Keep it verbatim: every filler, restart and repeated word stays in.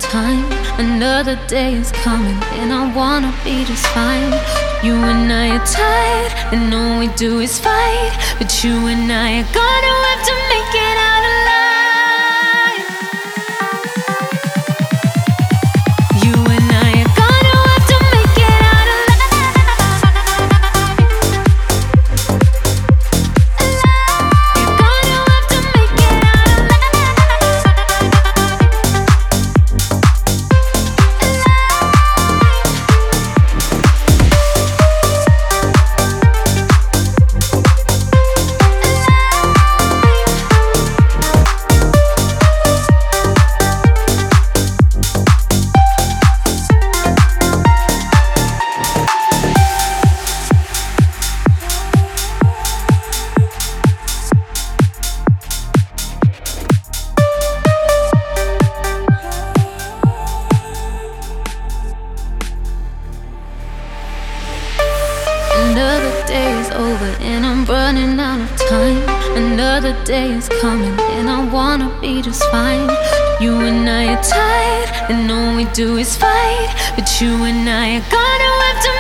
time. Another day is coming, and I wanna be just fine. You and I are tired, and all we do is fight. But you and I are gonna have to make it out alive. You and I are gonna have to make it out alive. You're gonna have to make it out alive. Another day is over and I'm running out of time. Another day is coming and I wanna be just fine. You and I are tired and all we do is fight. But you and I are gonna have to